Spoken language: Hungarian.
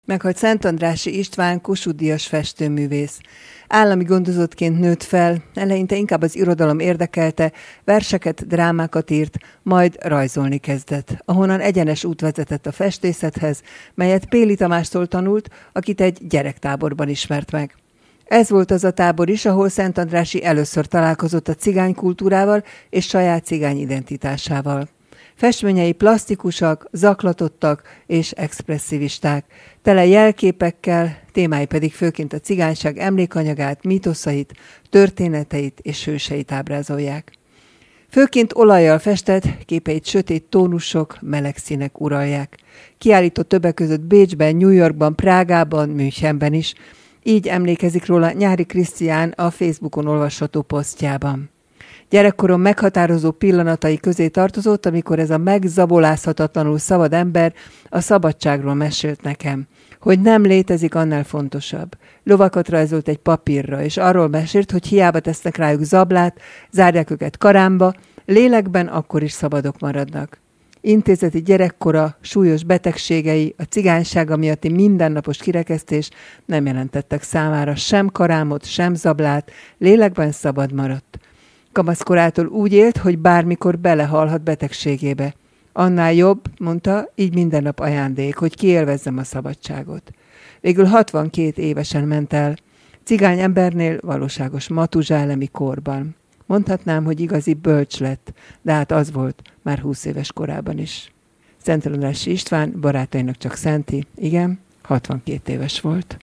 Meghalt Szentandrássy István, Kossuth-díjas festőművész. Állami gondozottként nőtt fel, eleinte inkább az irodalom érdekelte, verseket, drámákat írt, majd rajzolni kezdett, ahonnan egyenes út vezetett a festészethez, melyet Péli Tamástól tanult, akit egy gyerektáborban ismert meg. Ez volt az a tábor is, ahol Szentandrássy először találkozott a cigány kultúrával és saját cigány identitásával. Festményei plastikusak, zaklatottak és expresszivisták, tele jelképekkel, témái pedig főként a cigányság emlékanyagát, mítoszait, történeteit és hőseit ábrázolják. Főként olajjal festett, képeit sötét tónusok, meleg színek uralják. Kiállított többek között Bécsben, New Yorkban, Prágában, Münchenben is. Így emlékezik róla Nyári Krisztián a Facebookon olvasható posztjában. Gyerekkorom meghatározó pillanatai közé tartozott, amikor ez a megzabolázhatatlanul szabad ember a szabadságról mesélt nekem, hogy nem létezik annál fontosabb. Lovakat rajzolt egy papírra, és arról mesélt, hogy hiába tesznek rájuk zablát, zárják őket karámba, lélekben akkor is szabadok maradnak. Intézeti gyerekkora, súlyos betegségei, a cigánysága miatti mindennapos kirekesztés nem jelentettek számára sem karámot, sem zablát, lélekben szabad maradt. Kamaszkorától úgy élt, hogy bármikor belehalhat betegségébe. Annál jobb, mondta, így minden nap ajándék, hogy kiélvezzem a szabadságot. Végül 62 évesen ment el, cigány embernél valóságos matuzsálemi korban. Mondhatnám, hogy igazi bölcs lett, de hát az volt már 20 éves korában is. Szentandrássy István barátainak csak szenti, igen, 62 éves volt.